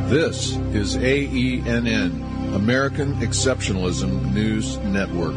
This is AENN, American Exceptionalism News Network.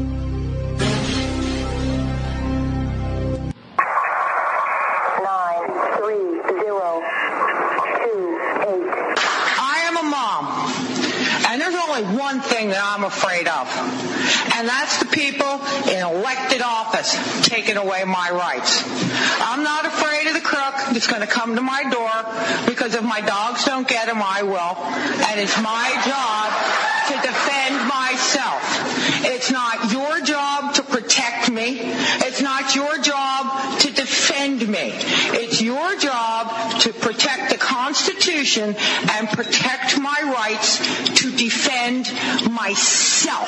One thing that I'm afraid of, and that's the people in elected office taking away my rights. I'm not afraid of the crook that's going to come to my door, because if my dogs don't get him, I will. And it's my job to defend myself. It's not your job to protect me. It's not your job to defend me. It's your job to protect the Constitution and protect my rights to defend myself.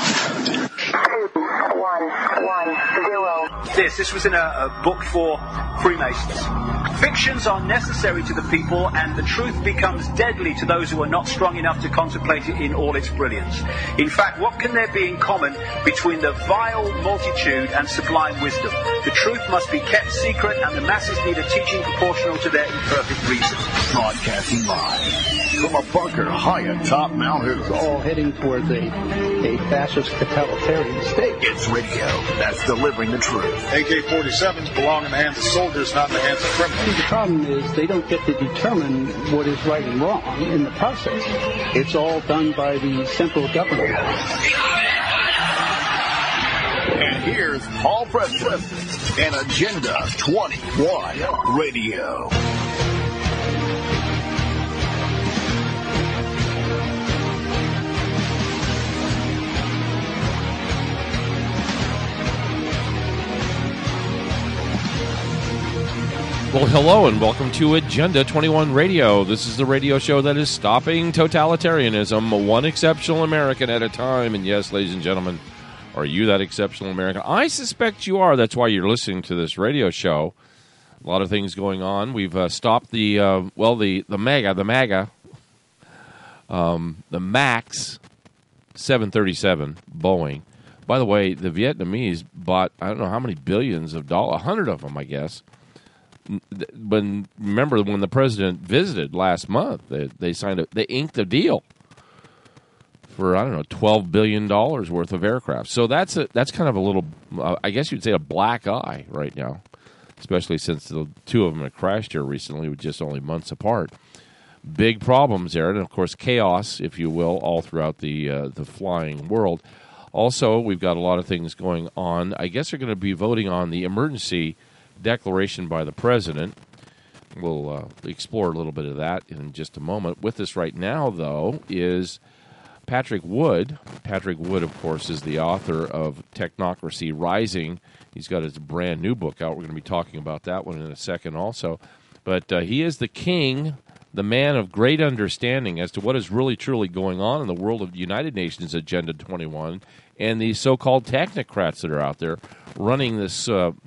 2110. This was in a book for Freemasons. Fictions are necessary to the people, and the truth becomes deadly to those who are not strong enough to contemplate it in all its brilliance. In fact, what can there be in common between the vile multitude and sublime wisdom? The truth must be kept secret, and the masses need a teaching proportional to their imperfect reason. Broadcasting live from a bunker high atop Mount Hood. All heading towards a fascist totalitarian state. It's radio that's delivering the truth. AK-47s belong in the hands of soldiers, not in the hands of criminals. The problem is they don't get to determine what is right and wrong in the process. It's all done by the central government. And here's Paul Preston and Agenda 21 Radio. Well, hello and welcome to Agenda 21 Radio. This is the radio show that is stopping totalitarianism, one exceptional American at a time. And yes, ladies and gentlemen, are you that exceptional American? I suspect you are. That's why you're listening to this radio show. A lot of things going on. We've stopped the MAX 737 Boeing. By the way, the Vietnamese bought, I don't know how many billions of dollars, 100 of them, I guess. Remember when the president visited last month, they inked a deal for, I don't know, $12 billion worth of aircraft. So that's kind of a little, I guess you'd say, a black eye right now, especially since the two of them had crashed here recently, with just only months apart. Big problems there, and of course chaos, if you will, all throughout the flying world. Also, we've got a lot of things going on. I guess they're going to be voting on the emergency declaration by the president. We'll explore a little bit of that in just a moment. With us right now, though, is Patrick Wood. Patrick Wood, of course, is the author of Technocracy Rising. He's got his brand new book out. We're going to be talking about that one in a second also. But he is the king, the man of great understanding as to what is really truly going on in the world of the United Nations Agenda 21 and the so-called technocrats that are out there running this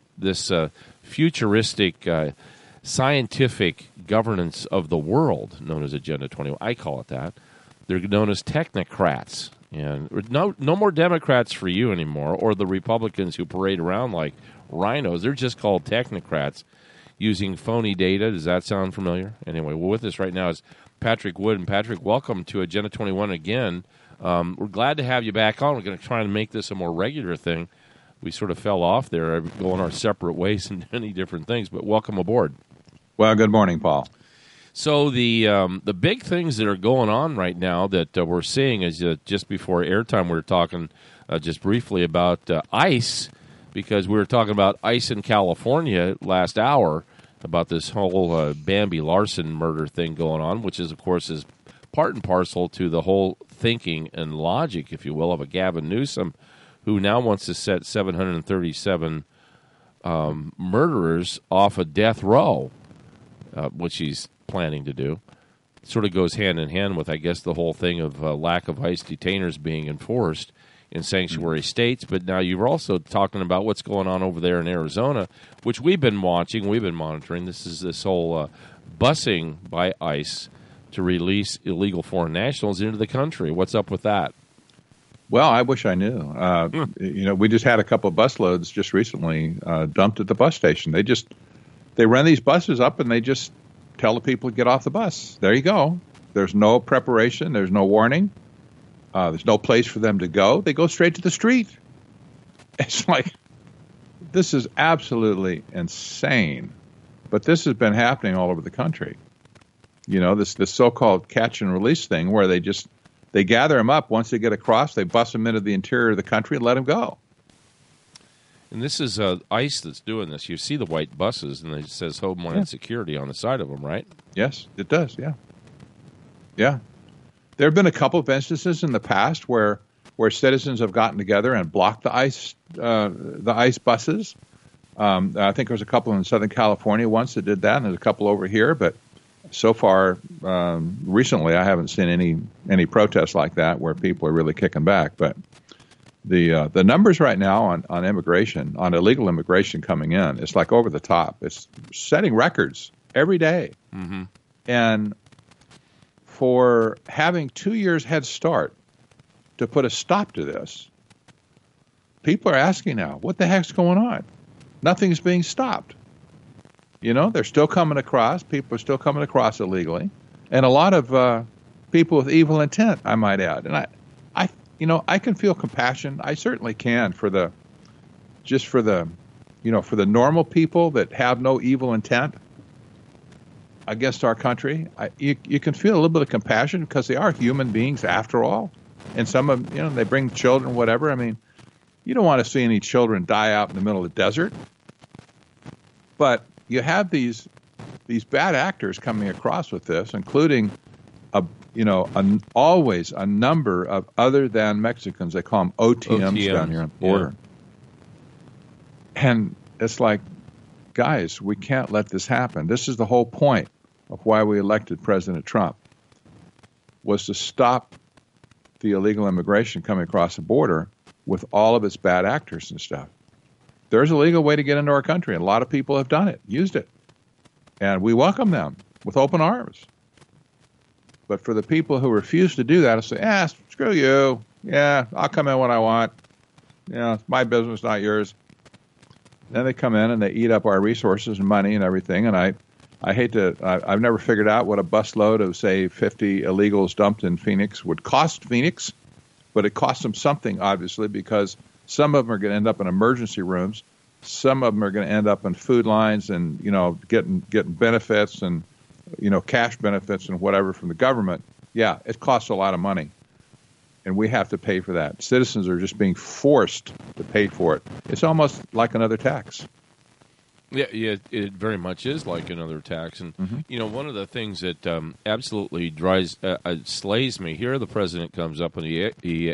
futuristic scientific governance of the world known as Agenda 21. I call it that. They're known as technocrats. And no more Democrats for you anymore, or the Republicans who parade around like rhinos. They're just called technocrats using phony data. Does that sound familiar? Anyway, well, with us right now is Patrick Wood. And Patrick, welcome to Agenda 21 again. We're glad to have you back on. We're going to try and make this a more regular thing. We sort of fell off there, going our separate ways and many different things, but welcome aboard. Well, good morning, Paul. So the big things that are going on right now that we're seeing is just before airtime we were talking just briefly about ICE, because we were talking about ICE in California last hour about this whole Bambi Larson murder thing going on, which is, of course, is part and parcel to the whole thinking and logic, if you will, of a Gavin Newsom, who now wants to set 737 murderers off a death row, which he's planning to do. Sort of goes hand in hand with, I guess, the whole thing of lack of ICE detainers being enforced in sanctuary states. But now you're also talking about what's going on over there in Arizona, which we've been watching, we've been monitoring. This is this whole busing by ICE to release illegal foreign nationals into the country. What's up with that? Well, I wish I knew. We just had a couple of busloads just recently dumped at the bus station. They run these buses up and they just tell the people to get off the bus. There you go. There's no preparation. There's no warning. There's no place for them to go. They go straight to the street. It's like, this is absolutely insane. But this has been happening all over the country. You know, this so-called catch and release thing where they gather them up. Once they get across, they bust them into the interior of the country and let them go. And this is ICE that's doing this. You see the white buses, and it says Homeland Security on the side of them, right? Yes, it does, yeah. Yeah. There have been a couple of instances in the past where citizens have gotten together and blocked the ICE buses. I think there was a couple in Southern California once that did that, and there's a couple over here. But so far, recently, I haven't seen any protests like that where people are really kicking back. But the numbers right now on immigration, on illegal immigration coming in, it's like over the top. It's setting records every day. Mm-hmm. And for having 2 years head start to put a stop to this, people are asking now, what the heck's going on? Nothing's being stopped. You know, they're still coming across. People are still coming across illegally. And a lot of people with evil intent, I might add. And I can feel compassion. I certainly can for the normal people that have no evil intent against our country. You can feel a little bit of compassion because they are human beings after all. And some of them, they bring children, whatever. I mean, you don't want to see any children die out in the middle of the desert. But you have these bad actors coming across with this, including always a number of other than Mexicans. They call them OTMs down here on the border. Yeah. And it's like, guys, we can't let this happen. This is the whole point of why we elected President Trump, was to stop the illegal immigration coming across the border with all of its bad actors and stuff. There's a legal way to get into our country, and a lot of people have done it, used it. And we welcome them with open arms. But for the people who refuse to do that, I say, screw you. Yeah, I'll come in when I want. It's my business, not yours. Then they come in and they eat up our resources and money and everything. And I've never figured out what a busload of, say, 50 illegals dumped in Phoenix would cost Phoenix. But it costs them something, obviously, because some of them are going to end up in emergency rooms. Some of them are going to end up in food lines and, getting benefits and, cash benefits and whatever from the government. Yeah, it costs a lot of money. And we have to pay for that. Citizens are just being forced to pay for it. It's almost like another tax. Yeah, it very much is like another tax. And, one of the things that absolutely slays me, here the president comes up and he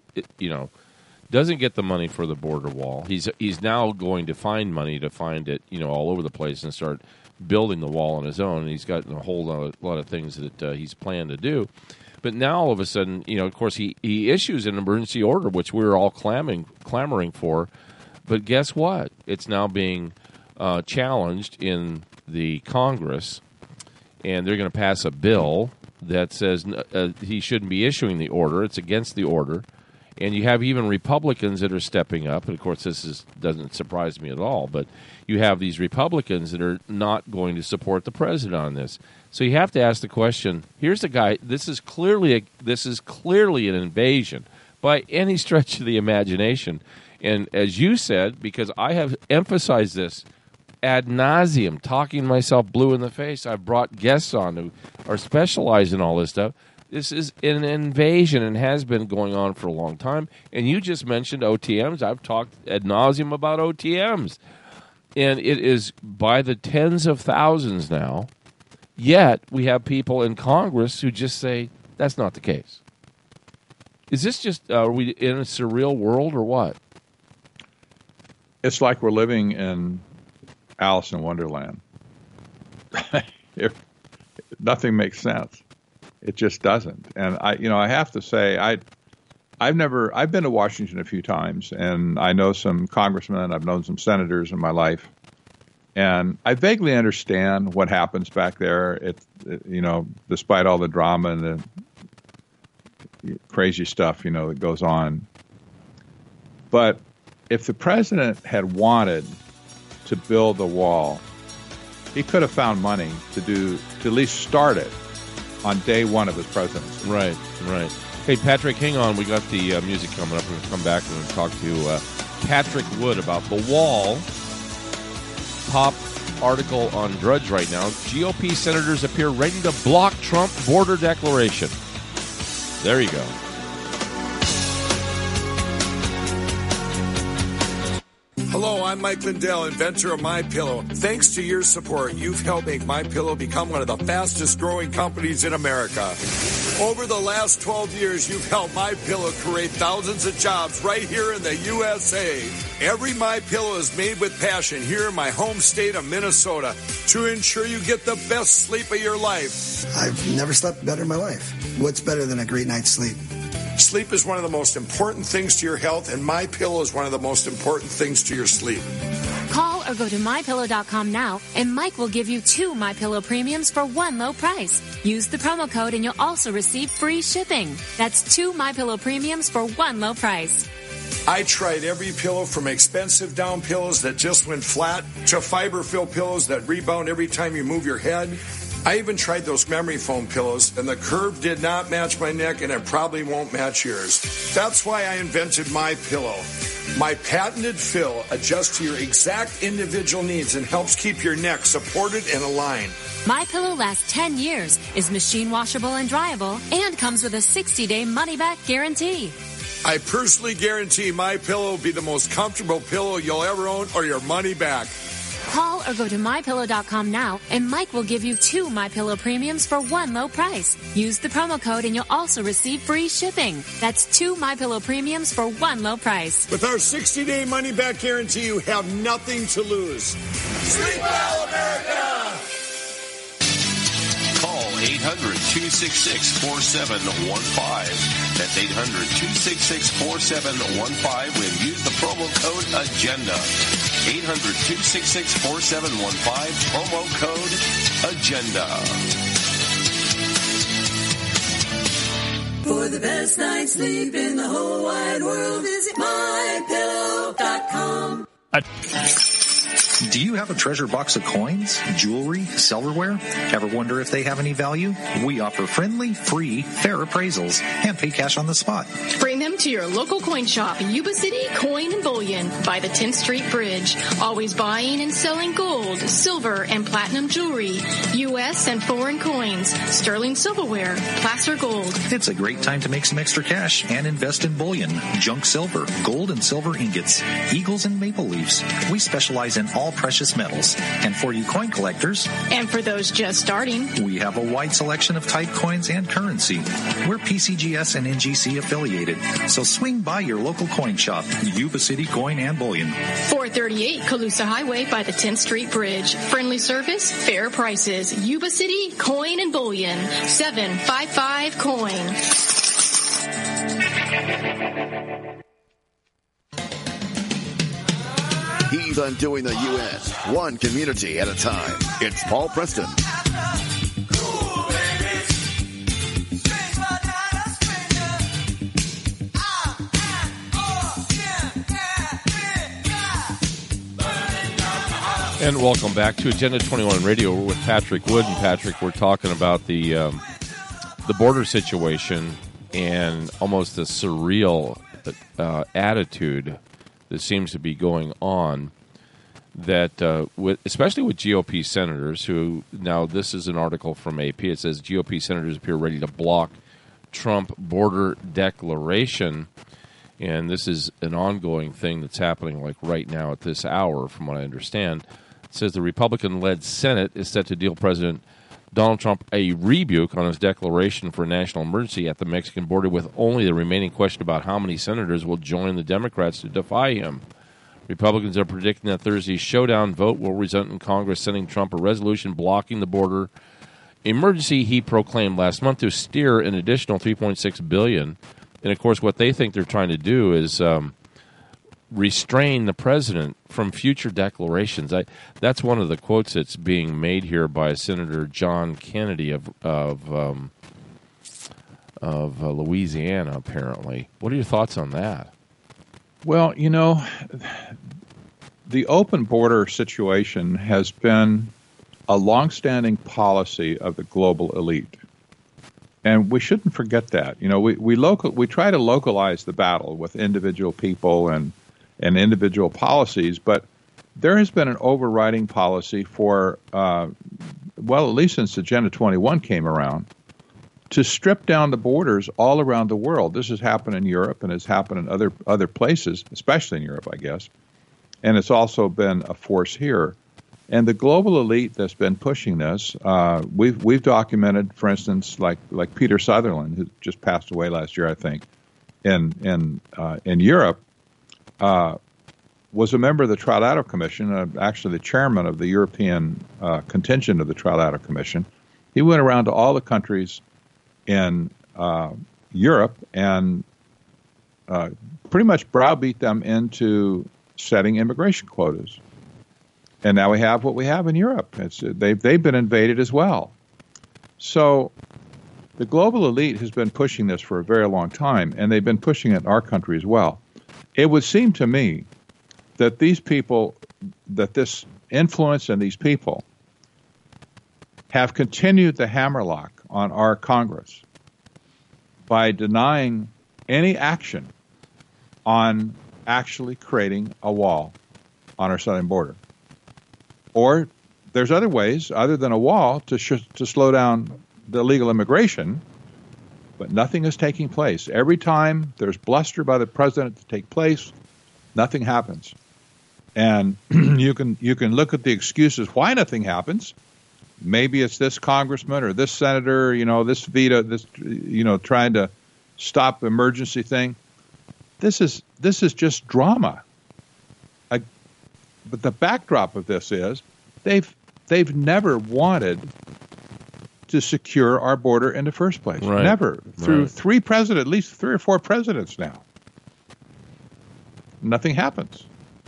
doesn't get the money for the border wall. He's now going to find money to find it, all over the place and start building the wall on his own. And he's got a whole lot of things that he's planned to do. But now all of a sudden, of course, he issues an emergency order, which we're all clamoring for. But guess what? It's now being challenged in the Congress, and they're going to pass a bill that says he shouldn't be issuing the order. It's against the order. And you have even Republicans that are stepping up. And, of course, doesn't surprise me at all. But you have these Republicans that are not going to support the president on this. So you have to ask the question, here's the guy, this is clearly an invasion by any stretch of the imagination. And as you said, because I have emphasized this ad nauseum, talking myself blue in the face, I've brought guests on who are specialized in all this stuff. This is an invasion and has been going on for a long time. And you just mentioned OTMs. I've talked ad nauseum about OTMs. And it is by the tens of thousands now. Yet we have people in Congress who just say that's not the case. Is this just, are we in a surreal world or what? It's like we're living in Alice in Wonderland. Nothing makes sense. It just doesn't. And I have to say, I've been to Washington a few times, and I know some congressmen, I've known some senators in my life, and I vaguely understand what happens back there. Despite all the drama and the crazy stuff, that goes on. But if the president had wanted to build a wall, he could have found money to at least start it. on day one of his presidency. Right. Hey, Patrick, hang on. We got the music coming up. We're going to come back and we're going to talk to Patrick Wood about The Wall. Top article on Drudge right now. GOP senators appear ready to block Trump border declaration. There you go. Hello, I'm Mike Lindell, inventor of MyPillow. Thanks to your support, you've helped make MyPillow become one of the fastest growing companies in America. Over the last 12 years, you've helped MyPillow create thousands of jobs right here in the USA. Every MyPillow is made with passion here in my home state of Minnesota to ensure you get the best sleep of your life. I've never slept better in my life. What's better than a great night's sleep? Sleep is one of the most important things to your health, and MyPillow is one of the most important things to your sleep. Call or go to MyPillow.com now, and Mike will give you 2 MyPillow premiums for one low price. Use the promo code, and you'll also receive free shipping. That's 2 MyPillow premiums for one low price. I tried every pillow from expensive down pillows that just went flat to fiber-filled pillows that rebound every time you move your head. I even tried those memory foam pillows, and the curve did not match my neck, and it probably won't match yours. That's why I invented MyPillow. My patented fill adjusts to your exact individual needs and helps keep your neck supported and aligned. MyPillow lasts 10 years, is machine washable and dryable, and comes with a 60-day money-back guarantee. I personally guarantee MyPillow will be the most comfortable pillow you'll ever own, or your money back. Call or go to MyPillow.com now, and Mike will give you 2 MyPillow premiums for one low price. Use the promo code, and you'll also receive free shipping. That's 2 MyPillow premiums for one low price. With our 60-day money-back guarantee, you have nothing to lose. Sleep well, America! Call 800-266-4715. That's 800-266-4715 and use the promo code AGENDA. 800-266-4715, promo code AGENDA. For the best night's sleep in the whole wide world, visit MyPillow.com. Do you have a treasure box of coins, jewelry, silverware? Ever wonder if they have any value? We offer friendly, free, fair appraisals and pay cash on the spot. Bring them to your local coin shop, Yuba City Coin and Bullion by the 10th Street Bridge. Always buying and selling gold, silver, and platinum jewelry, U.S. and foreign coins, sterling silverware, placer gold. It's a great time to make some extra cash and invest in bullion, junk silver, gold and silver ingots, eagles and maple leaves. We specialize in all precious metals. And for you coin collectors, and for those just starting, we have a wide selection of type coins and currency. We're PCGS and NGC affiliated, so swing by your local coin shop, Yuba City Coin and Bullion. 438 Colusa Highway by the 10th Street Bridge. Friendly service, fair prices. Yuba City Coin and Bullion. 755 Coin. He's undoing the U.S. one community at a time. It's Paul Preston. And welcome back to Agenda 21 Radio. We're with Patrick Wood. And Patrick, we're talking about the border situation and almost the surreal attitude that seems to be going on, that especially with GOP senators who, now this is an article from AP, it says GOP senators appear ready to block Trump border declaration, and this is an ongoing thing that's happening like right now at this hour from what I understand. It says the Republican-led Senate is set to deal President Donald Trump a rebuke on his declaration for a national emergency at the Mexican border, with only the remaining question about how many senators will join the Democrats to defy him. Republicans are predicting that Thursday's showdown vote will result in Congress sending Trump a resolution blocking the border emergency he proclaimed last month to steer an additional $3.6 billion. And, of course, what they think they're trying to do is restrain the president from future declarations. That's one of the quotes that's being made here by Senator John Kennedy of Louisiana, apparently. What are your thoughts on that? Well, you know, the open border situation has been a longstanding policy of the global elite. And we shouldn't forget that. We try to localize the battle with individual people and individual policies, but there has been an overriding policy for, at least since Agenda 21 came around, to strip down the borders all around the world. This has happened in Europe and has happened in other places, especially in Europe, I guess. And it's also been a force here. And the global elite that's been pushing this, we've documented, for instance, like Peter Sutherland, who just passed away last year, I think, in Europe, was a member of the Trilateral Commission, actually the chairman of the European contingent of the Trilateral Commission. He went around to all the countries in Europe and pretty much browbeat them into setting immigration quotas. And now we have what we have in Europe. They've been invaded as well. So the global elite has been pushing this for a very long time, and they've been pushing it in our country as well. It would seem to me that these people, that this influence and these people have continued the hammerlock on our Congress by denying any action on actually creating a wall on our southern border. Or there's other ways, other than a wall, to slow down the illegal immigration, but nothing is taking place. Every time there's bluster by the president to take place, nothing happens. And you can look at the excuses why nothing happens. Maybe it's this congressman or this senator, this veto, this, trying to stop the emergency thing. This is just drama. But the backdrop of this is they've never wanted to secure our border in the first place. Right. Never. Through at least 3 or 4 presidents now. Nothing happens.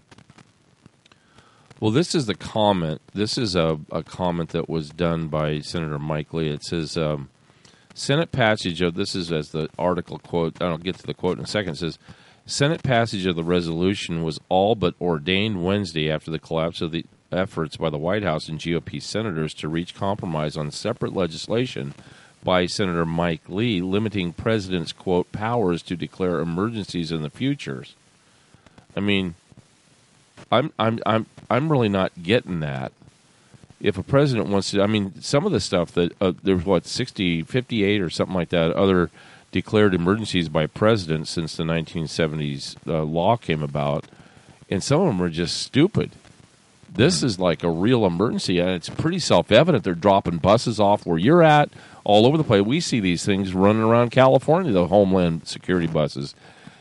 Well, this is the comment. This is a comment that was done by Senator Mike Lee. It says, Senate passage of, this is as the article quote, I'll get to the quote in a second, it says, Senate passage of the resolution was all but ordained Wednesday after the collapse of the efforts by the White House and GOP senators to reach compromise on separate legislation by Senator Mike Lee limiting president's, quote, powers to declare emergencies in the future. I mean, I'm really not getting that. If a president wants to, I mean, some of the stuff that there's 58 or something like that, other declared emergencies by presidents since the 1970s law came about, and some of them are just stupid. This is like a real emergency, and it's pretty self-evident. They're dropping buses off where you're at, all over the place. We see these things running around California, the Homeland Security buses.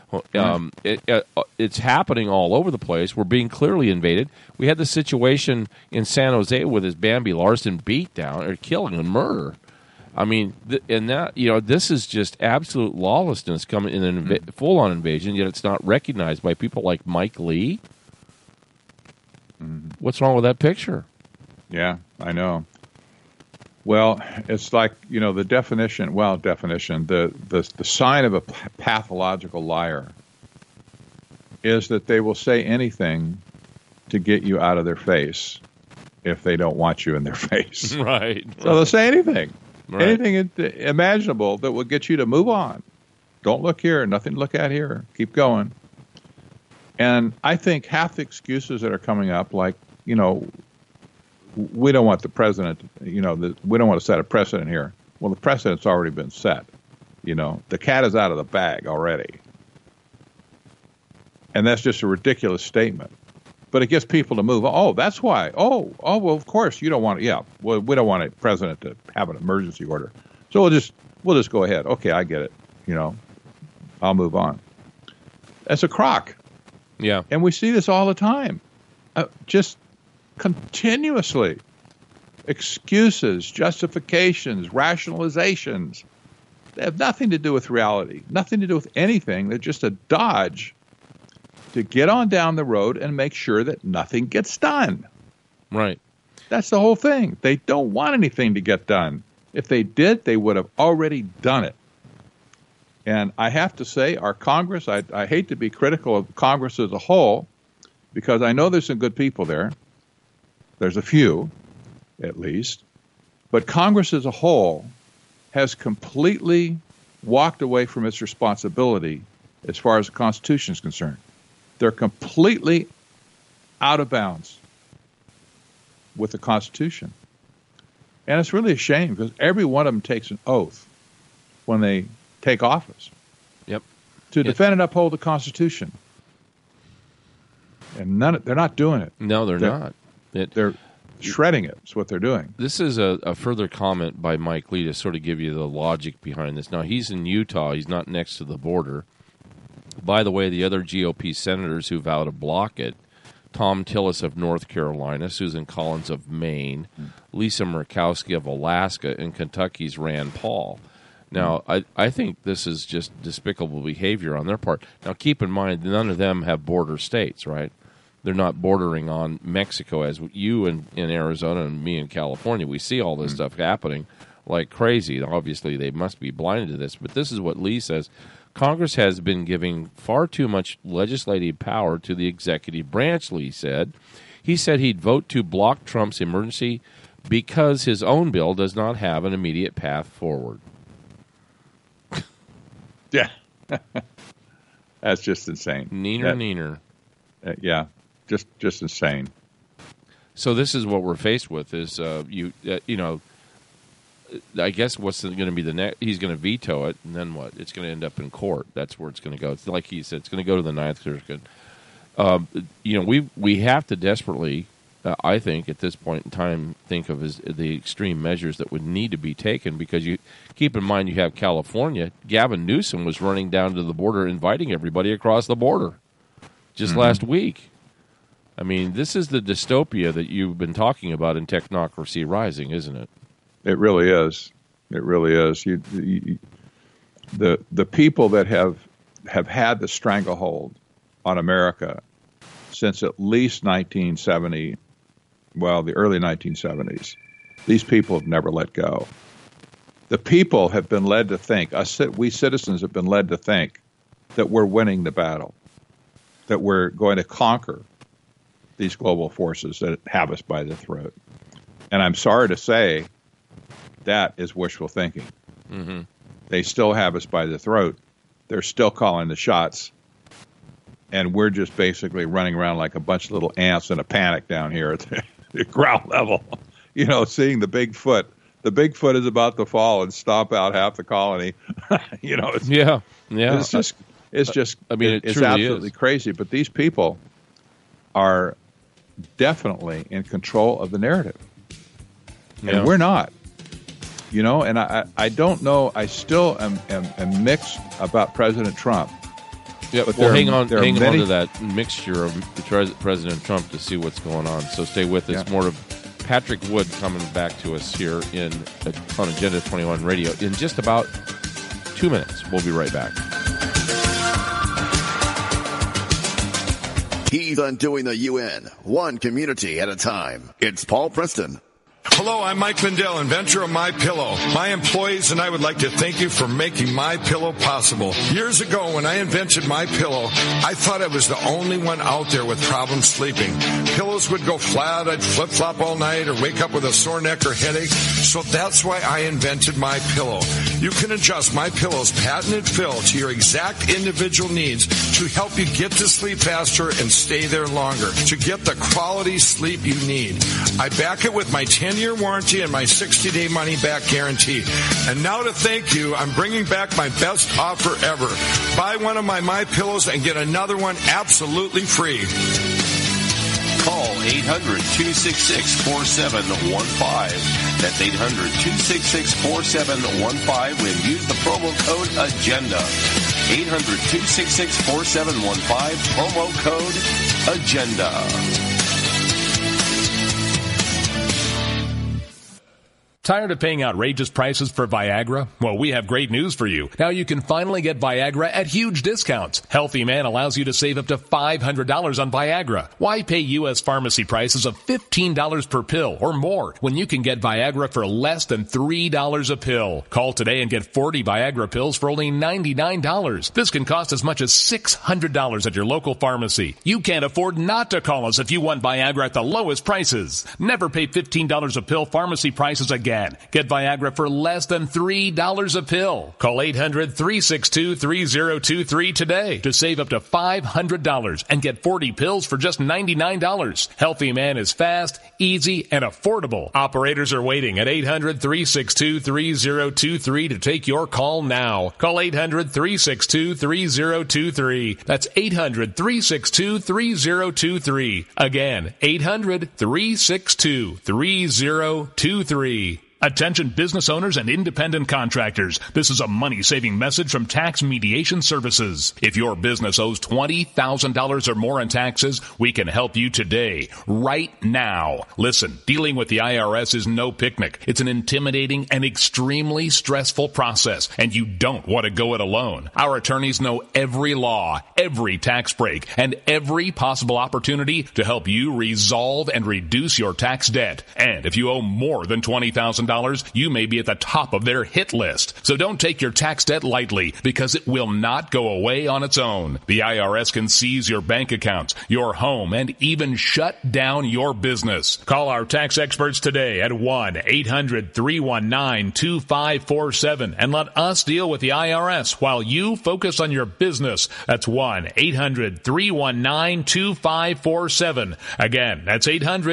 It's happening all over the place. We're being clearly invaded. We had the situation in San Jose with his Bambi Larson beatdown, or killing and murder. I mean, this is just absolute lawlessness coming in an full-on invasion, yet it's not recognized by people like Mike Lee. Mm-hmm. What's wrong with that picture? Yeah, I know. Well, it's like, the definition, the sign of a pathological liar is that they will say anything to get you out of their face if they don't want you in their face. Right. So they'll say anything. Right. Anything imaginable that will get you to move on. Don't look here. Nothing to look at here. Keep going. And I think half the excuses that are coming up, like, we don't want the president, we don't want to set a precedent here. Well, the precedent's already been set. The cat is out of the bag already. And that's just a ridiculous statement. But it gets people to move. Oh, that's why. Oh, well, of course, you don't want it. Yeah, well, we don't want a president to have an emergency order. So we'll just go ahead. Okay, I get it. I'll move on. That's a crock. Yeah. And we see this all the time. Just continuously. Excuses, justifications, rationalizations. They have nothing to do with reality. Nothing to do with anything. They're just a dodge to get on down the road and make sure that nothing gets done. Right. That's the whole thing. They don't want anything to get done. If they did, they would have already done it. And I have to say, our Congress, I hate to be critical of Congress as a whole, because I know there's some good people there. There's a few, at least. But Congress as a whole has completely walked away from its responsibility as far as the Constitution is concerned. They're completely out of bounds with the Constitution. And it's really a shame because every one of them takes an oath when they take office. Yep. To defend and uphold the Constitution. And they're not doing it. No, they're not. They're shredding it. That's what they're doing. This is a further comment by Mike Lee to sort of give you the logic behind this. Now, he's in Utah. He's not next to the border. By the way, the other GOP senators who vow to block it, Tom Tillis of North Carolina, Susan Collins of Maine, Lisa Murkowski of Alaska, and Kentucky's Rand Paul. Now, I think this is just despicable behavior on their part. Now, keep in mind, none of them have border states, right? They're not bordering on Mexico as you in Arizona and me in California. We see all this stuff happening like crazy. Obviously, they must be blinded to this. But this is what Lee says. Congress has been giving far too much legislative power to the executive branch, Lee said. He said he'd vote to block Trump's emergency because his own bill does not have an immediate path forward. Yeah. That's just insane. Neener. Yeah, just insane. So this is what we're faced with is, I guess what's going to be the next? He's going to veto it, and then what? It's going to end up in court. That's where it's going to go. It's like he said, it's going to go to the Ninth Circuit. We have to desperately, I think, at this point in time, think of as the extreme measures that would need to be taken because you keep in mind you have California. Gavin Newsom was running down to the border, inviting everybody across the border just last week. I mean, this is the dystopia that you've been talking about in Technocracy Rising, isn't it? It really is. It really is. The people that have had the stranglehold on America since at least 1970, well, the early 1970s, these people have never let go. The people have been led to think, we citizens have been led to think that we're winning the battle, that we're going to conquer these global forces that have us by the throat. And I'm sorry to say, that is wishful thinking. Mm-hmm. They still have us by the throat. They're still calling the shots. And we're just basically running around like a bunch of little ants in a panic down here at the ground level. Seeing the Bigfoot. The Bigfoot is about to fall and stomp out half the colony. Yeah. It's just it's absolutely crazy. But these people are definitely in control of the narrative. And we're not. And I don't know. I still am mixed about President Trump. Yeah, but hang on to that mixture of President Trump to see what's going on. So stay with us. More of Patrick Wood coming back to us here on Agenda 21 Radio in just about 2 minutes. We'll be right back. He's undoing the UN, one community at a time. It's Paul Preston. Hello, I'm Mike Lindell, inventor of MyPillow. My employees and I would like to thank you for making MyPillow possible. Years ago, when I invented MyPillow, I thought I was the only one out there with problems sleeping. Pillows would go flat, I'd flip-flop all night, or wake up with a sore neck or headache. So that's why I invented MyPillow. You can adjust MyPillow's patented fill to your exact individual needs to help you get to sleep faster and stay there longer, to get the quality sleep you need. I back it with my 10-year warranty and my 60-day money-back guarantee. And now to thank you, I'm bringing back my best offer ever. Buy one of my MyPillows and get another one absolutely free. Call 800-266-4715. That's 800-266-4715 and use the promo code AGENDA. 800-266-4715, promo code AGENDA. Tired of paying outrageous prices for Viagra? Well, we have great news for you. Now you can finally get Viagra at huge discounts. Healthy Man allows you to save up to $500 on Viagra. Why pay U.S. pharmacy prices of $15 per pill or more when you can get Viagra for less than $3 a pill? Call today and get 40 Viagra pills for only $99. This can cost as much as $600 at your local pharmacy. You can't afford not to call us if you want Viagra at the lowest prices. Never pay $15 a pill pharmacy prices again. Again, get Viagra for less than $3 a pill. Call 800-362-3023 today to save up to $500 and get 40 pills for just $99. Healthy Man is fast, easy, and affordable. Operators are waiting at 800-362-3023 to take your call now. Call 800-362-3023. That's 800-362-3023. Again, 800-362-3023. Attention business owners and independent contractors. This is a money-saving message from Tax Mediation Services. If your business owes $20,000 or more in taxes, we can help you today, right now. Listen, dealing with the IRS is no picnic. It's an intimidating and extremely stressful process, and you don't want to go it alone. Our attorneys know every law, every tax break, and every possible opportunity to help you resolve and reduce your tax debt. And if you owe more than $20,000, you may be at the top of their hit list. So don't take your tax debt lightly, because it will not go away on its own. The IRS can seize your bank accounts, your home, and even shut down your business. Call our tax experts today at 1-800-319-2547 and let us deal with the IRS while you focus on your business. That's 1-800-319-2547. Again, that's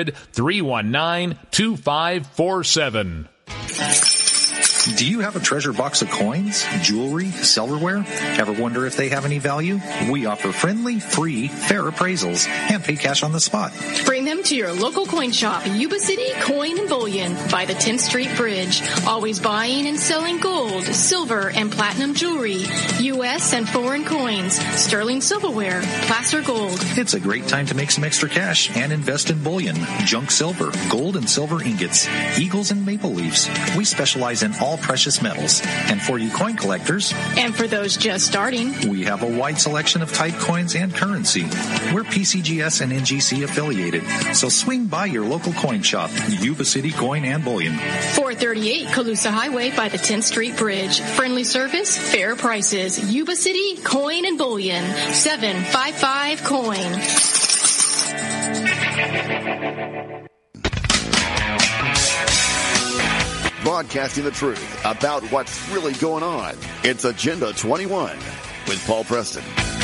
800-319-2547. Do you have a treasure box of coins, jewelry, silverware? Ever wonder if they have any value? We offer friendly, free, fair appraisals and pay cash on the spot. Bring them to your local coin shop, Yuba City Coin and Bullion by the 10th Street Bridge. Always buying and selling gold, silver, and platinum jewelry, U.S. and foreign coins, sterling silverware, placer gold. It's a great time to make some extra cash and invest in bullion, junk silver, gold and silver ingots, eagles and maple leaves. We specialize in all precious metals. And for you coin collectors, and for those just starting, we have a wide selection of type coins and currency. We're PCGS and NGC affiliated, so swing by your local coin shop, Yuba City Coin and Bullion. 438 Colusa Highway by the 10th Street Bridge. Friendly service, fair prices. Yuba City Coin and Bullion. 755 Coin. Broadcasting the truth about what's really going on. It's Agenda 21 with Paul Preston.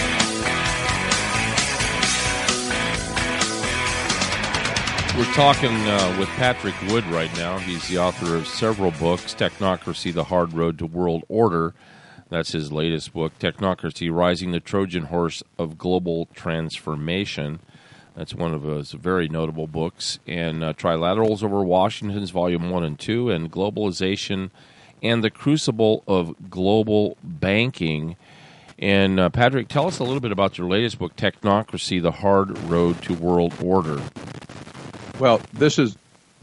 We're talking with Patrick Wood right now. He's the author of several books, Technocracy, The Hard Road to World Order. That's his latest book, Technocracy, Rising the Trojan Horse of Global Transformation. That's one of his very notable books. And Trilaterals Over Washington's Volume 1 and 2, and Globalization and the Crucible of Global Banking. And Patrick, tell us a little bit about your latest book, Technocracy, The Hard Road to World Order. Well, this is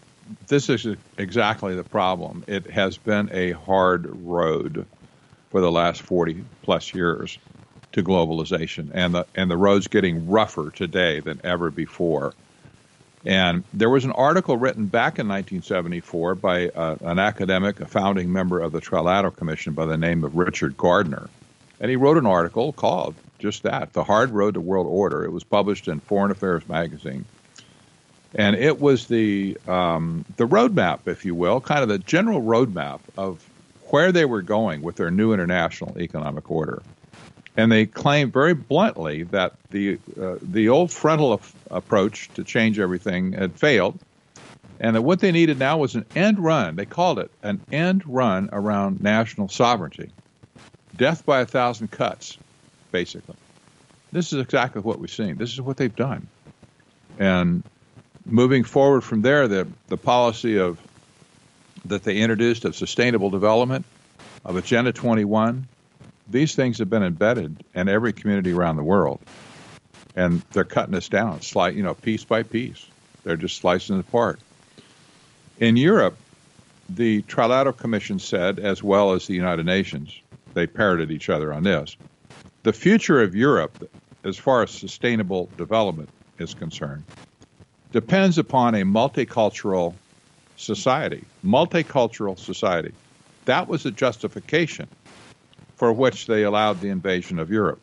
exactly the problem. It has been a hard road for the last 40-plus years to globalization, and the road's getting rougher today than ever before. And there was an article written back in 1974 by an academic, a founding member of the Trilateral Commission by the name of Richard Gardner. And he wrote an article called just that, The Hard Road to World Order. It was published in Foreign Affairs magazine. And it was the roadmap, if you will, kind of the general roadmap of where they were going with their new international economic order. And they claimed very bluntly that the old frontal approach to change everything had failed, and that what they needed now was an end run. They called it an end run around national sovereignty. Death by 1,000 cuts, basically. This is exactly what we've seen. This is what they've done. And moving forward from there, the policy that they introduced of sustainable development, of Agenda 21, these things have been embedded in every community around the world, and they're cutting us down, piece by piece. They're just slicing it apart. In Europe, the Trilateral Commission said, as well as the United Nations, they parroted each other on this, the future of Europe, as far as sustainable development is concerned, depends upon a multicultural society. Multicultural society. That was a justification for which they allowed the invasion of Europe.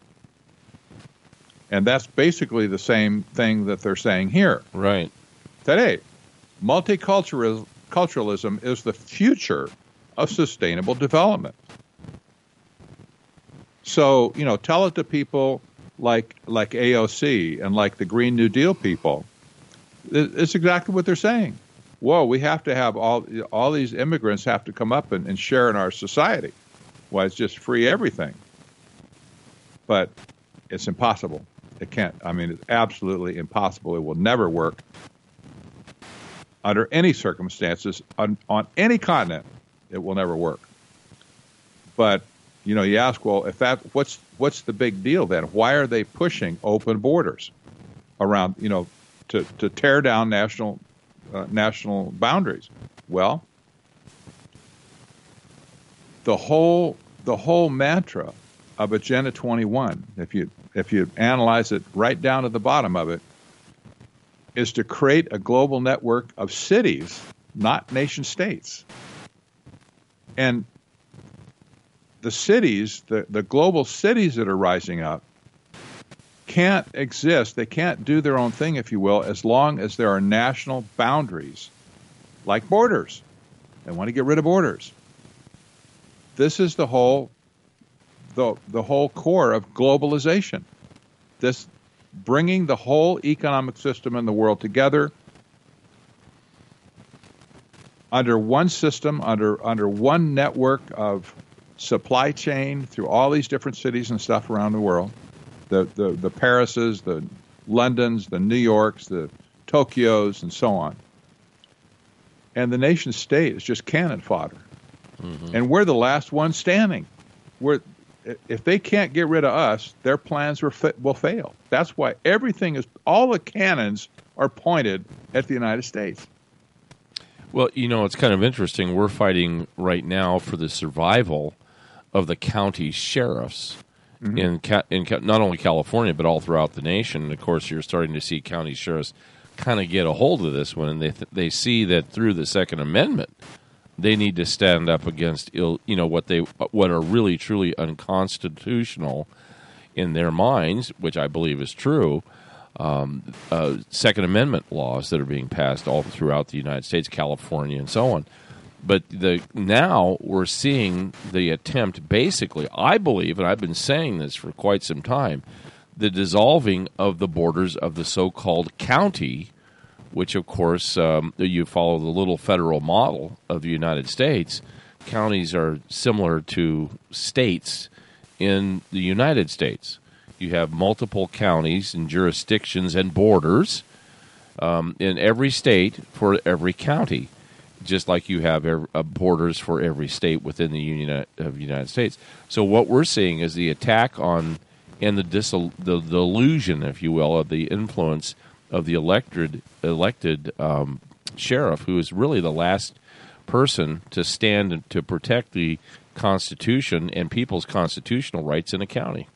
And that's basically the same thing that they're saying here. Right. Today, multiculturalism multiculturalism is the future of sustainable development. So, tell it to people like AOC and like the Green New Deal people. It's exactly what they're saying. Whoa, we have to have all these immigrants have to come up and share in our society. Well, it's just free everything. But it's impossible. It can't. It's absolutely impossible. It will never work under any circumstances on any continent. It will never work. But you ask, well, if what's the big deal then? Why are they pushing open borders around? To tear down national boundaries? Well, the whole mantra of Agenda 21, if you analyze it right down to the bottom of it, is to create a global network of cities, not nation states. And the cities, the global cities that are rising up, can't exist. They can't do their own thing, if you will, as long as there are national boundaries, like borders. They want to get rid of borders. This is the whole core of globalization. This bringing the whole economic system in the world together under one system, under one network of supply chain through all these different cities and stuff around the world. The Parises, the Londons, the New Yorks, the Tokyos, and so on. And the nation state is just cannon fodder. Mm-hmm. And we're the last one standing. If they can't get rid of us, their plans will fail. That's why all the cannons are pointed at the United States. Well, it's kind of interesting. We're fighting right now for the survival of the county sheriffs. Mm-hmm. in not only California, but all throughout the nation. And of course, you're starting to see county sheriffs kind of get a hold of this one, and they see that through the Second Amendment, they need to stand up against what are really truly unconstitutional in their minds, which I believe is true. Second Amendment laws that are being passed all throughout the United States, California, and so on. But now we're seeing the attempt, basically, I believe, and I've been saying this for quite some time, the dissolving of the borders of the so-called county, which, of course, you follow the little federal model of the United States. Counties are similar to states in the United States. You have multiple counties and jurisdictions and borders in every state for every county, just like you have borders for every state within the Union of the United States. So what we're seeing is the attack on and the delusion, if you will, of the influence of the elected sheriff, who is really the last person to stand to protect the Constitution and people's constitutional rights in a county.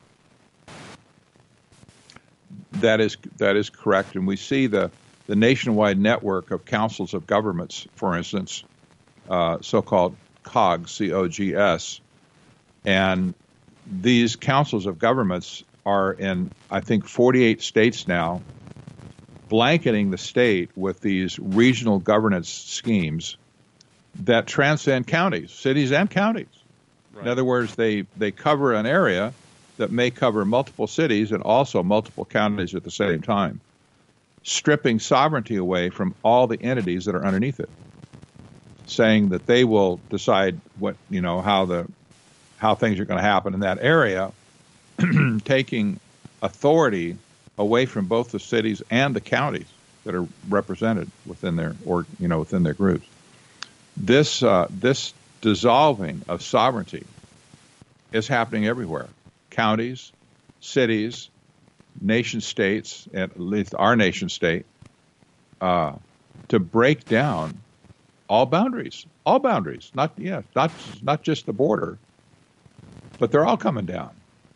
That is correct, and we see the nationwide network of councils of governments, for instance, so-called COGS, C-O-G-S, and these councils of governments are in, I think, 48 states now, blanketing the state with these regional governance schemes that transcend counties, cities and counties. Right. In other words, they cover an area that may cover multiple cities and also multiple counties at the same time, stripping sovereignty away from all the entities that are underneath it, saying that they will decide how things are going to happen in that area, taking authority away from both the cities and the counties that are represented within their groups. This dissolving of sovereignty is happening everywhere. Counties, cities, nation states, at least our nation state, to break down all boundaries, not just the border, but they're all coming down.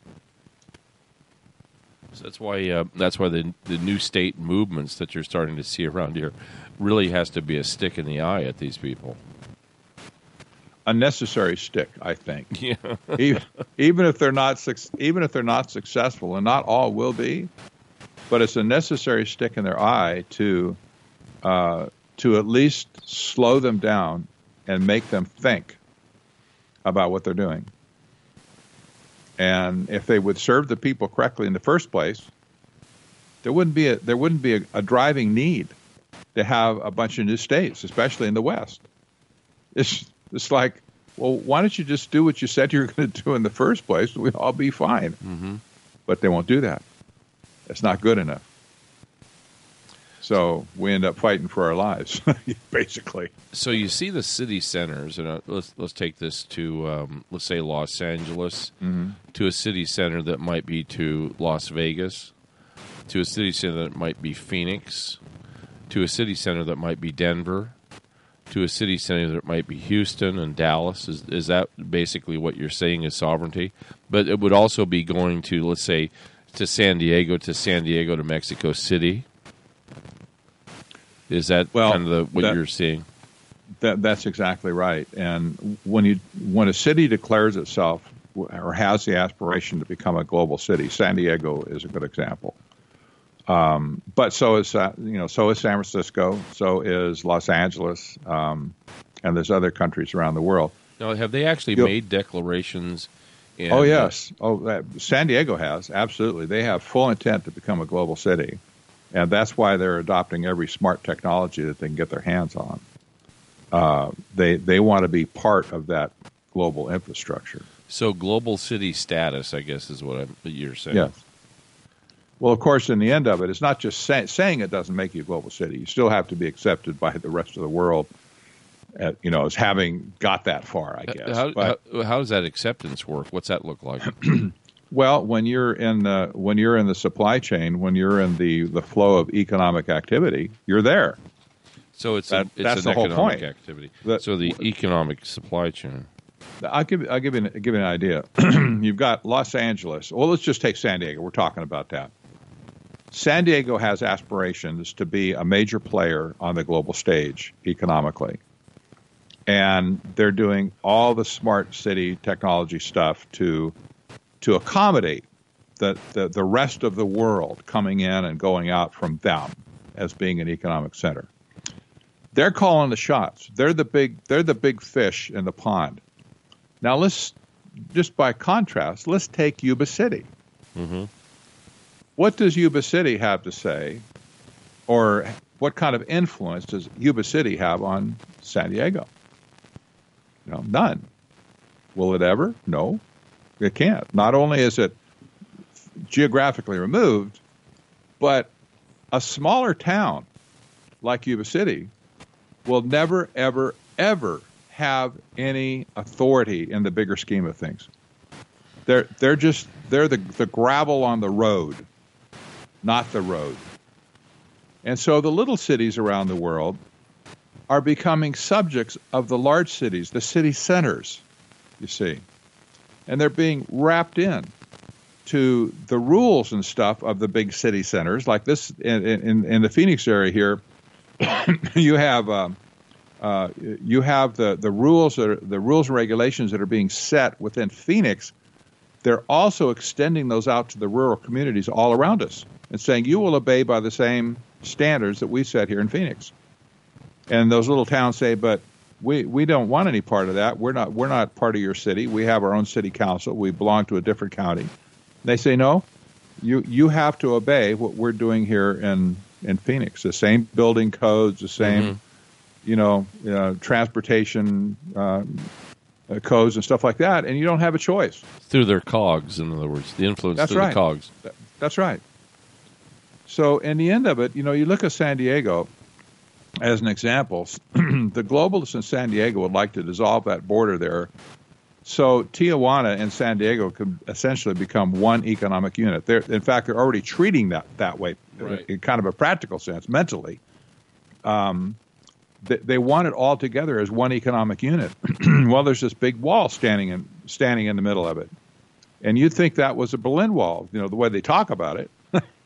So that's why the new state movements that you're starting to see around here really has to be a stick in the eye at these people. A necessary stick, I think. Yeah. even if they're not successful, and not all will be, but it's a necessary stick in their eye to to at least slow them down and make them think about what they're doing. And if they would serve the people correctly in the first place, there wouldn't be a driving need to have a bunch of new states, especially in the West. It's like, well, why don't you just do what you said you were going to do in the first place? We'd all be fine. Mm-hmm. But they won't do that. It's not good enough. So we end up fighting for our lives, basically. So you see the city centers, and let's take this to, let's say, Los Angeles, to a city center that might be to Las Vegas, to a city center that might be Phoenix, to a city center that might be Denver, to a city center that might be Houston and Dallas. Is that basically what you're saying is sovereignty? But it would also be going to, let's say, to San Diego to Mexico City. Is that kind of what you're seeing? That's exactly right. And when a city declares itself or has the aspiration to become a global city, San Diego is a good example. But so is San Francisco, so is Los Angeles, and there's other countries around the world. Now, have they actually made declarations? Oh yes, San Diego has, absolutely. They have full intent to become a global city. And that's why they're adopting every smart technology that they can get their hands on. They want to be part of that global infrastructure. So global city status, I guess, is what you're saying. Yes. Well, of course, in the end of it, it's not just saying it doesn't make you a global city. You still have to be accepted by the rest of the world, as having got that far, I guess. How does that acceptance work? What's that look like? Well, when you're in the supply chain, when you're in the flow of economic activity, you're there. So it's that's an the whole economic point. activity. So the economic supply chain. I'll give you an idea. You've got Los Angeles. Well, let's just take San Diego. We're talking about that. San Diego has aspirations to be a major player on the global stage economically. And they're doing all the smart city technology stuff to accommodate the rest of the world coming in and going out from them as being an economic center. They're calling the shots. They're the big fish in the pond. Now let's just by contrast, let's take Yuba City. Mm-hmm. What does Yuba City have to say, or what kind of influence does Yuba City have on San Diego? None. Will it ever? No. It can't. Not only is it geographically removed, but a smaller town like Yuba City will never, ever, ever have any authority in the bigger scheme of things. They're the gravel on the road, not the road. And so the little cities around the world are becoming subjects of the large cities, the city centers, you see. And they're being wrapped in to the rules and stuff of the big city centers. Like this in the Phoenix area here, you have the rules and regulations that are being set within Phoenix. They're also extending those out to the rural communities all around us and saying you will obey by the same standards that we set here in Phoenix. And those little towns say, but we don't want any part of that. We're not part of your city. We have our own city council. We belong to a different county. And they say, no, you have to obey what we're doing here in Phoenix. The same building codes, the same, transportation codes and stuff like that. And you don't have a choice. Through their cogs, in other words, the influence through the cogs. That's right. So in the end of it, you look at San Diego as an example. The globalists in San Diego would like to dissolve that border there, so Tijuana and San Diego could essentially become one economic unit. In fact, they're already treating that way, right, in kind of a practical sense, mentally. They want it all together as one economic unit. Well, there's this big wall standing in the middle of it, and you'd think that was a Berlin Wall, the way they talk about it.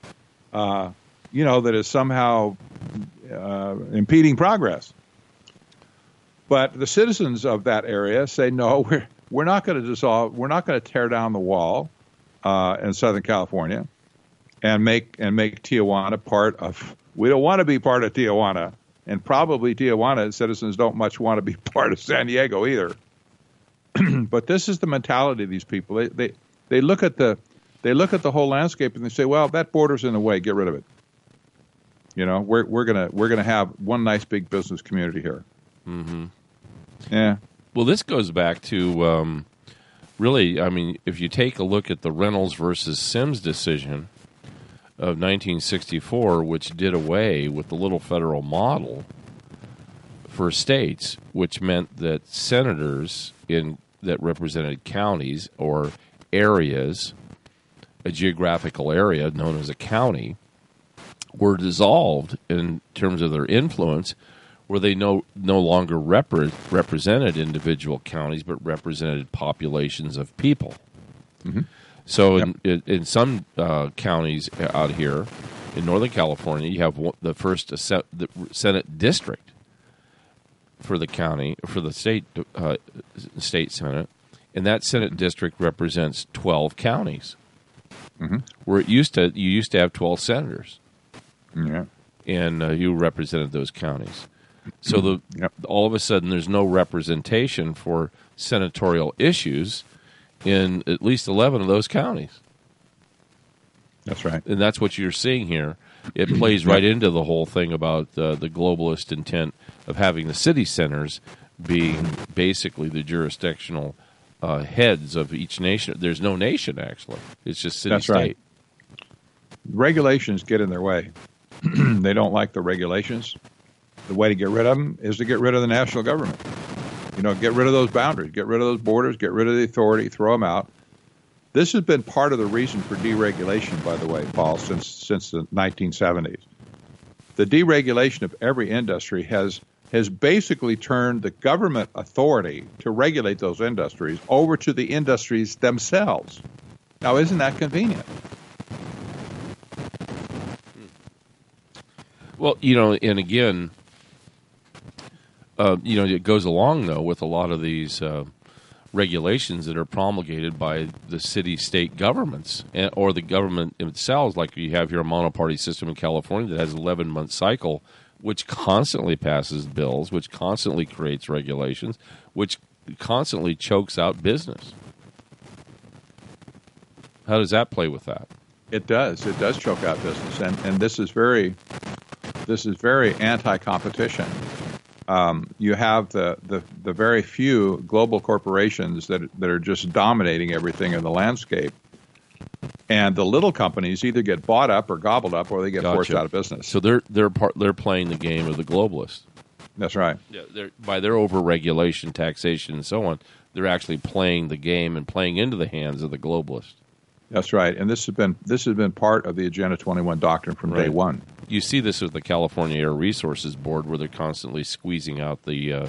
That is somehow impeding progress. But the citizens of that area say, no, we're not going to dissolve. We're not going to tear down the wall in Southern California and make Tijuana part of. We don't want to be part of Tijuana. And probably Tijuana citizens don't much want to be part of San Diego either. But this is the mentality of these people. They look at the whole landscape and they say, well, that border's in the way, get rid of it. You know, we're gonna have one nice big business community here. Mm-hmm. Yeah. Well, this goes back to really, I mean, if you take a look at the Reynolds versus Sims decision of 1964, which did away with the little federal model for states, which meant that senators that represented counties or areas, a geographical area known as a county, were dissolved in terms of their influence, where they no longer represented individual counties, but represented populations of people. Mm-hmm. So in some counties out here in Northern California, you have the first Senate district for the county, for the state Senate, and that Senate district represents 12 counties. Mm-hmm. Where you used to have 12 senators. Yeah. And you represented those counties. So all of a sudden there's no representation for senatorial issues in at least 11 of those counties. That's right. And that's what you're seeing here. It plays right into the whole thing about the globalist intent of having the city centers being basically the jurisdictional heads of each nation. There's no nation, actually. It's just city-state. Right. Regulations get in their way. They don't like the regulations. The way to get rid of them is to get rid of the national government. You know, get rid of those boundaries, get rid of those borders, get rid of the authority, throw them out. This has been part of the reason for deregulation, by the way, Paul, since the 1970s. The deregulation of every industry has basically turned the government authority to regulate those industries over to the industries themselves. Now, isn't that convenient? Well, you know, and again, you know, it goes along, though, with a lot of these regulations that are promulgated by the city-state governments or the government itself, like you have your monoparty system in California that has an 11-month cycle, which constantly passes bills, which constantly creates regulations, which constantly chokes out business. How does that play with that? It does. It does choke out business, and this is very anti-competition. You have the very few global corporations that are just dominating everything in the landscape, and the little companies either get bought up or gobbled up, or they get forced out of business. So they're playing the game of the globalists. That's right. Yeah, by their overregulation, taxation, and so on, they're actually playing the game and playing into the hands of the globalists. That's right, and this has been part of the Agenda 21 doctrine from day one. You see this with the California Air Resources Board, where they're constantly squeezing out the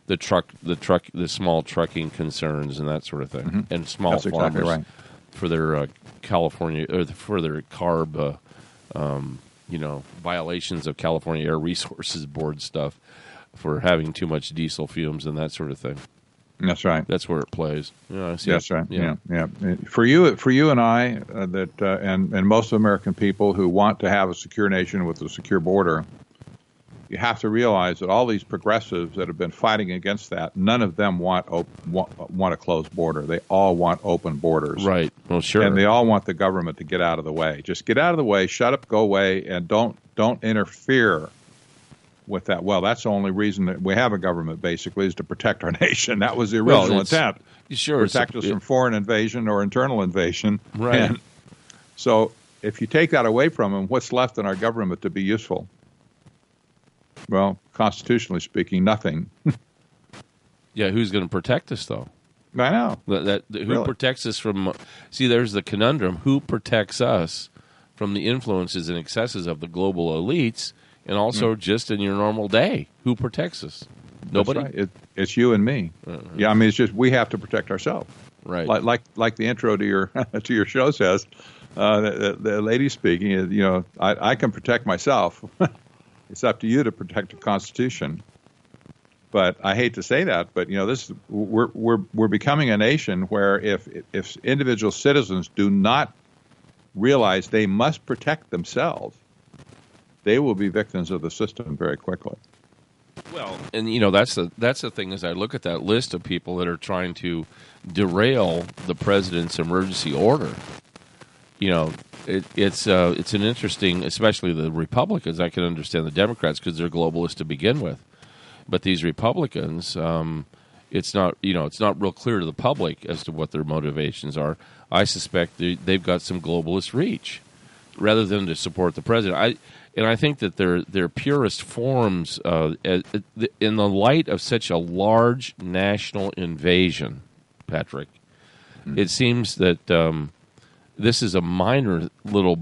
small trucking concerns and that sort of thing, and small That's farmers exactly right. for their California or for their CARB, violations of California Air Resources Board stuff for having too much diesel fumes and that sort of thing. That's right. That's where it plays. Yeah, I see. That's right. Yeah. For you and I, and most American people who want to have a secure nation with a secure border, you have to realize that all these progressives that have been fighting against that, none of them want a closed border. They all want open borders. Right. Well, sure. And they all want the government to get out of the way. Just get out of the way. Shut up. Go away. And don't interfere with that. Well, that's the only reason that we have a government, basically, is to protect our nation. That was the original intent. Sure, protect us from foreign invasion or internal invasion. Right. And so if you take that away from them, what's left in our government to be useful? Well, constitutionally speaking, nothing. Yeah, who's going to protect us, though? I know. Who protects us from... See, there's the conundrum. Who protects us from the influences and excesses of the global elites, and also just in your normal day? Who protects us? Nobody? That's right. It's you and me. Yeah, I mean, it's just we have to protect ourselves. Right. Like the intro to your to your show says, the lady speaking is, I can protect myself. It's up to you to protect the Constitution. But I hate to say that, but we're becoming a nation where if individual citizens do not realize they must protect themselves, they will be victims of the system very quickly. Well, and that's the thing is I look at that list of people that are trying to derail the president's emergency order. It's an interesting, especially the Republicans. I can understand the Democrats because they're globalists to begin with, but these Republicans, it's not real clear to the public as to what their motivations are. I suspect they've got some globalist reach rather than to support the president. I think that their purest forms, in the light of such a large national invasion, Patrick, it seems that this is a minor little.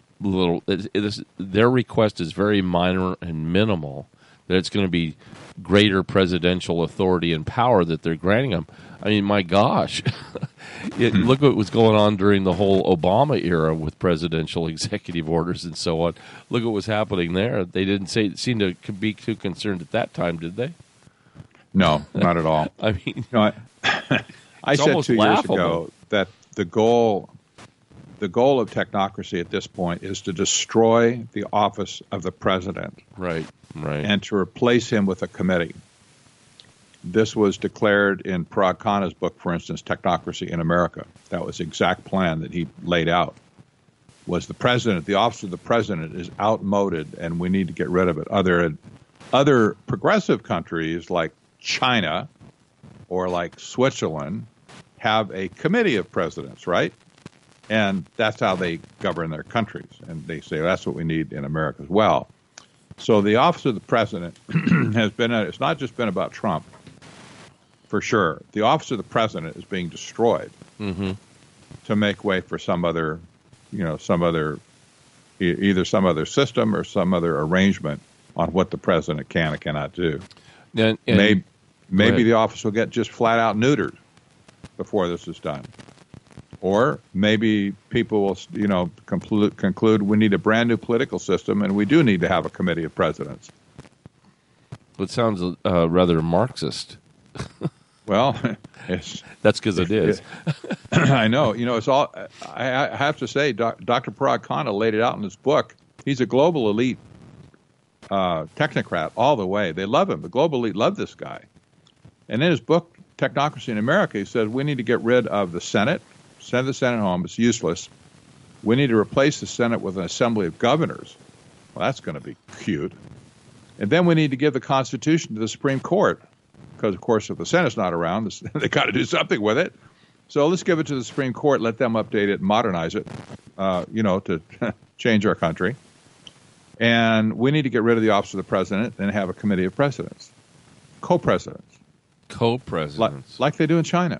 Their request is very minor and minimal. That it's going to be greater presidential authority and power that they're granting them. I mean, my gosh. Look what was going on during the whole Obama era with presidential executive orders and so on. Look what was happening there. They didn't seem to be too concerned at that time, did they? No, not at all. I mean, I said 2 years ago that the goal of technocracy at this point is to destroy the office of the president. Right. And to replace him with a committee. This was declared in Parag Khanna's book, for instance, Technocracy in America. That was the exact plan that he laid out. Was the president, the office of the president is outmoded and we need to get rid of it. Other progressive countries like China or like Switzerland have a committee of presidents, right? And that's how they govern their countries. And they say that's what we need in America as well. So the office of the president it's not just been about Trump, for sure. The office of the president is being destroyed to make way for some other either some other system or some other arrangement on what the president can and cannot do. And maybe the office will get just flat out neutered before this is done. Or maybe people will, conclude we need a brand new political system and we do need to have a committee of presidents. It sounds rather Marxist. Well, that's because it is. I know. It's all. I have to say, Dr. Parag Khanna laid it out in his book. He's a global elite technocrat all the way. They love him. The global elite love this guy. And in his book, Technocracy in America, he says we need to get rid of the Senate. Send the Senate home. It's useless. We need to replace the Senate with an assembly of governors. Well, that's going to be cute. And then we need to give the Constitution to the Supreme Court. Because, of course, if the Senate's not around, they got to do something with it. So let's give it to the Supreme Court, let them update it, modernize it, to change our country. And we need to get rid of the office of the president and have a committee of presidents, co-presidents. Co-presidents. Like they do in China.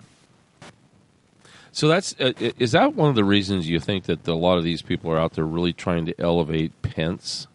So is that one of the reasons you think that a lot of these people are out there really trying to elevate Pence?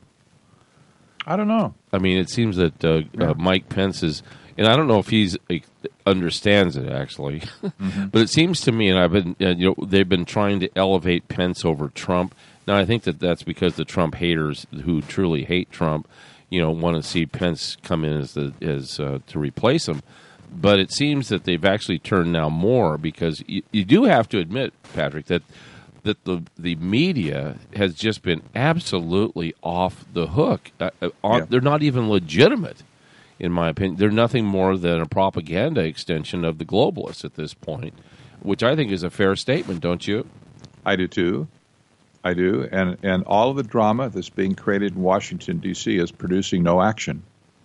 I don't know. I mean, it seems that Mike Pence is, and I don't know if he understands it actually, but it seems to me, and I've been, they've been trying to elevate Pence over Trump. Now, I think that's because the Trump haters who truly hate Trump, want to see Pence come in as to replace him. But it seems that they've actually turned now more because you do have to admit, Patrick, that the media has just been absolutely off the hook. They're not even legitimate, in my opinion. They're nothing more than a propaganda extension of the globalists at this point, which I think is a fair statement, don't you? I do, too. I do. And all of the drama that's being created in Washington, D.C. is producing no action.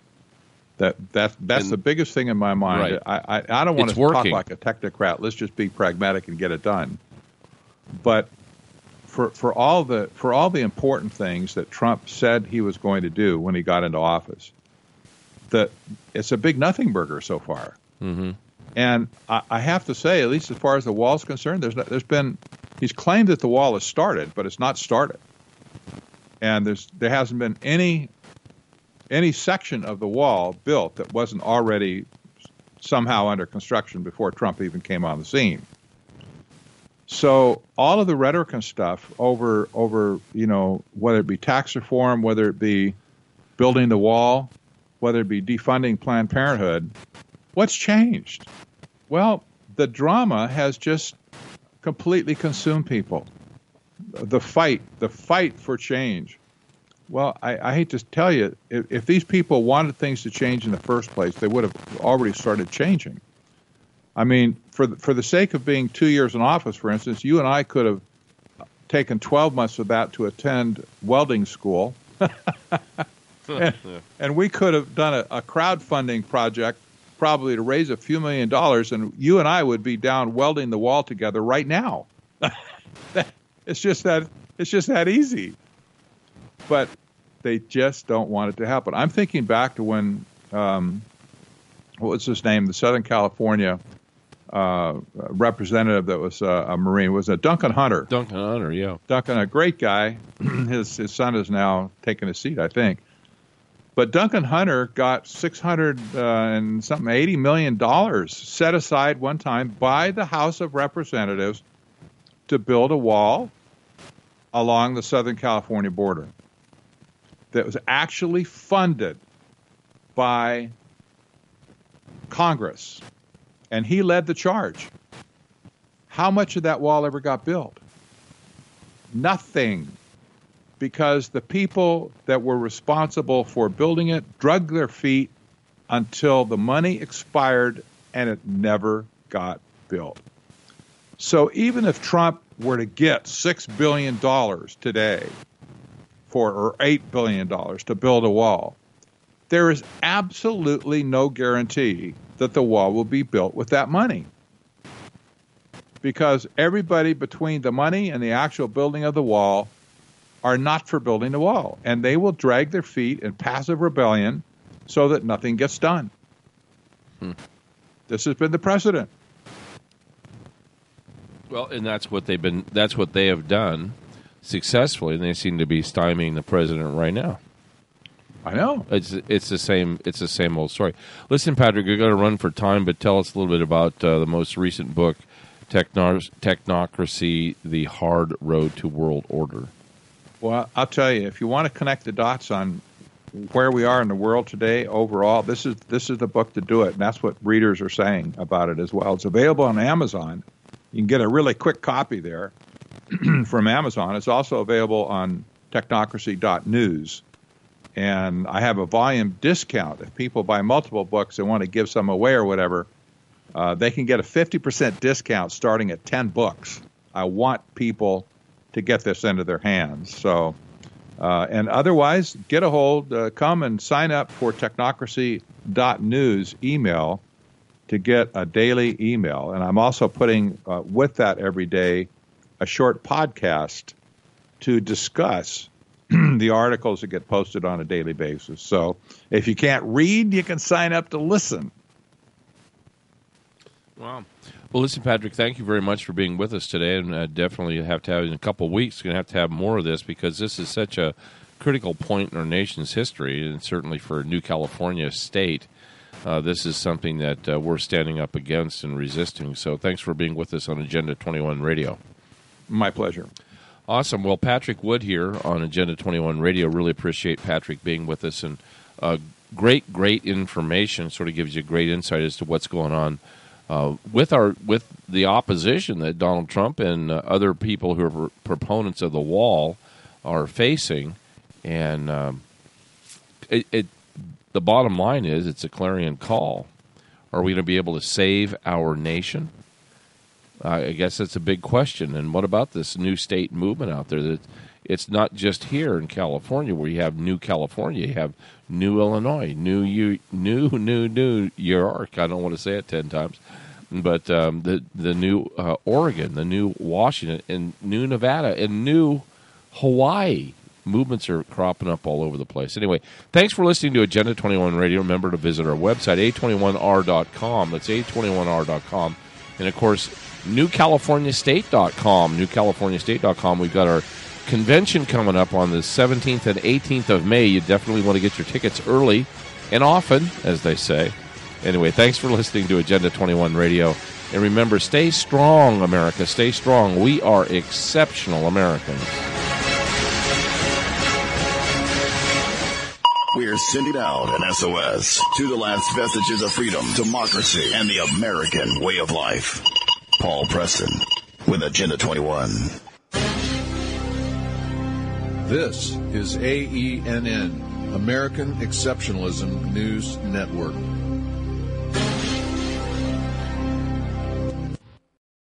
That's the biggest thing in my mind. Right. I don't want to talk like a technocrat. Let's just be pragmatic and get it done. But for all the important things that Trump said he was going to do when he got into office, it's a big nothing burger so far. Mm-hmm. And I have to say, at least as far as the wall is concerned, he's claimed that the wall has started, but it's not started. And there hasn't been any section of the wall built that wasn't already somehow under construction before Trump even came on the scene. So all of the rhetoric and stuff over whether it be tax reform, whether it be building the wall, whether it be defunding Planned Parenthood, what's changed? Well, the drama has just completely consumed people. The fight for change Well, I hate to tell you, if these people wanted things to change in the first place, they would have already started changing. I mean, for the sake of being 2 years in office, for instance, you and I could have taken 12 months of that to attend welding school, and we could have done a crowdfunding project probably to raise a few $1 million, and you and I would be down welding the wall together right now. It's just that easy. But they just don't want it to happen. I'm thinking back to when, what was his name, the Southern California representative that was a Marine, was a Duncan Hunter. Duncan Hunter, yeah. Duncan, a great guy. His son is now taking a seat, I think. But Duncan Hunter got $80 million set aside one time by the House of Representatives to build a wall along the Southern California border that was actually funded by Congress, and he led the charge. How much of that wall ever got built? Nothing, because the people that were responsible for building it dragged their feet until the money expired and it never got built. So even if Trump were to get $6 billion today, or $8 billion to build a wall, there is absolutely no guarantee that the wall will be built with that money. Because everybody between the money and the actual building of the wall are not for building the wall. And they will drag their feet in passive rebellion so that nothing gets done. This has been the precedent. Well, and that's what they have done successfully, and they seem to be stymieing the president right now. I know. It's the same old story. Listen, Patrick, you're going to run for time, but tell us a little bit about the most recent book, Technocracy: The Hard Road to World Order. Well, I'll tell you, if you want to connect the dots on where we are in the world today overall, this is the book to do it, and that's what readers are saying about it as well. It's available on Amazon. You can get a really quick copy there from Amazon. It's also available on technocracy.news. And I have a volume discount. If people buy multiple books and want to give some away or whatever, they can get a 50% discount starting at 10 books. I want people to get this into their hands. So, and otherwise, get a hold, come and sign up for technocracy.news email to get a daily email. And I'm also putting with that every day a short podcast to discuss the articles that get posted on a daily basis. So if you can't read, you can sign up to listen. Wow. Well, listen, Patrick, thank you very much for being with us today, and definitely have to have, in a couple of weeks, going to have more of this, because this is such a critical point in our nation's history, and certainly for New California state. This is something that we're standing up against and resisting. So thanks for being with us on Agenda 21 Radio. My pleasure. Awesome. Well, Patrick Wood here on Agenda 21 Radio. Really appreciate Patrick being with us, and great information. Sort of gives you great insight as to what's going on with the opposition that Donald Trump and other people who are proponents of the wall are facing. And the bottom line is, it's a clarion call. Are we going to be able to save our nation? I guess that's a big question. And what about this new state movement out there? That it's not just here in California where you have New California. You have New Illinois, New York. I don't want to say it 10 times. But the new Oregon, the new Washington, and new Nevada, and new Hawaii. Movements are cropping up all over the place. Anyway, thanks for listening to Agenda 21 Radio. Remember to visit our website, a21r.com. That's a21r.com. And, of course, newcaliforniastate.com. Newcaliforniastate.com. We've got our convention coming up on the 17th and 18th of May. You definitely want to get your tickets early and often, as they say. Anyway, thanks for listening to Agenda 21 Radio. And remember, stay strong, America. Stay strong. We are exceptional Americans. We're sending out an SOS to the last vestiges of freedom, democracy, and the American way of life. Paul Preston with Agenda 21. This is AENN, American Exceptionalism News Network.